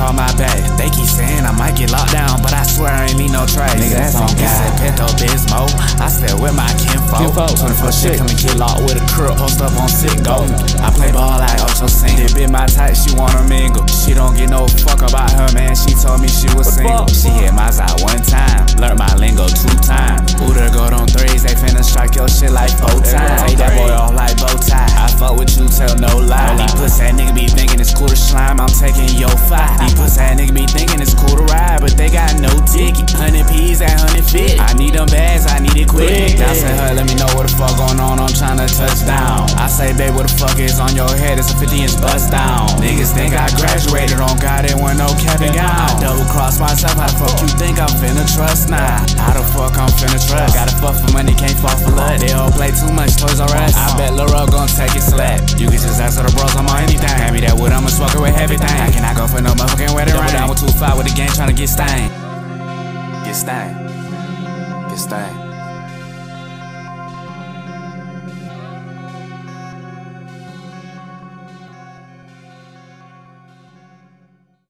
on my back. They keep saying I might get locked down, but I swear I ain't leave no trace. Nigga, that's on God. Said Pepto-Bismol, I stay with my kinfolk. 24 shit, come and get locked with a crook, post up on sick go. I play ball like Ocho Cinco. They bit my type, she wanna mingle. She don't get no fuck about her man, she told me she was single. She hit my side one time, learned my lingo 2 times. Ooh, there go them threes, they finna strike your shit like 4 times. Take that boy off like bow tie. I fuck with you, tell no lie. These pussy ass nigga be thinking it's cool to slime, I'm taking your fight. These pussy ass nigga be thinking it's cool to ride, but they got no ticket. 100 P's at 150. I need them bags, I need it quick. Y'all say her, let me know what the fuck going on, I'm tryna touch down. I say, babe, what the fuck is on your head? It's a 50-inch bust down. Niggas think I graduated on God, it wasn't no cap and gown. I double cross myself, how the fuck you think I'm finna trust now? How the fuck I'm finna trust? Gotta fuck for money, can't fall for love. They all play too much Toys R Us. I bet Lil Rub gon' take it slap. You can just ask for the bros, I'm on anything. Hand me that wood, I'ma smoke it with everything. I cannot go for no motherfucking wedding ring. Double down with 2-5 with the gang tryna get stained. Get stained. Get stained.